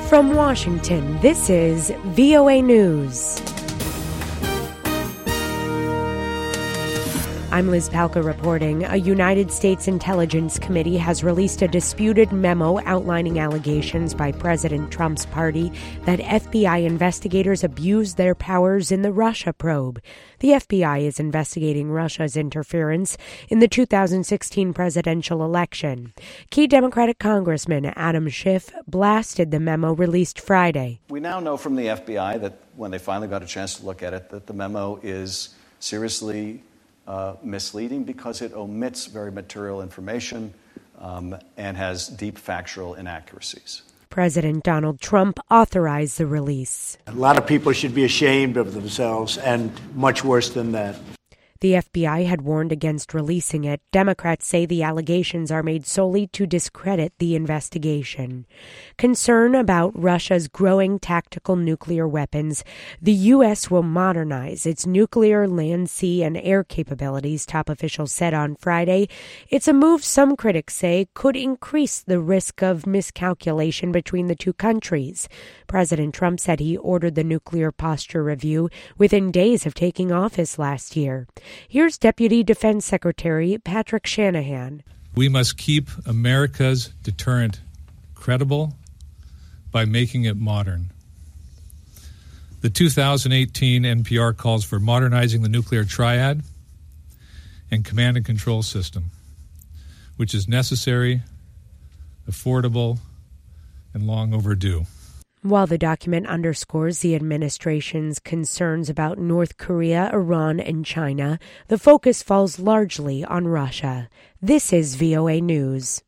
From Washington, this is VOA News. I'm Liz Palka reporting. A United States Intelligence Committee has released a disputed memo outlining allegations by President Trump's party that FBI investigators abused their powers in the Russia probe. The FBI is investigating Russia's interference in the 2016 presidential election. Key Democratic Congressman Adam Schiff blasted the memo released Friday. We now know from the FBI that when they finally got a chance to look at it, that the memo is seriously misleading because it omits very material information and has deep factual inaccuracies. President Donald Trump authorized the release. A lot of people should be ashamed of themselves, and much worse than that. The FBI had warned against releasing it. Democrats say the allegations are made solely to discredit the investigation. Concern about Russia's growing tactical nuclear weapons. The U.S. will modernize its nuclear land, sea, and air capabilities, top officials said on Friday. It's a move some critics say could increase the risk of miscalculation between the two countries. President Trump said he ordered the nuclear posture review within days of taking office last year. Here's Deputy Defense Secretary Patrick Shanahan. We must keep America's deterrent credible by making it modern. The 2018 NPR calls for modernizing the nuclear triad and command and control system, which is necessary, affordable, and long overdue. While the document underscores the administration's concerns about North Korea, Iran, and China, the focus falls largely on Russia. This is VOA News.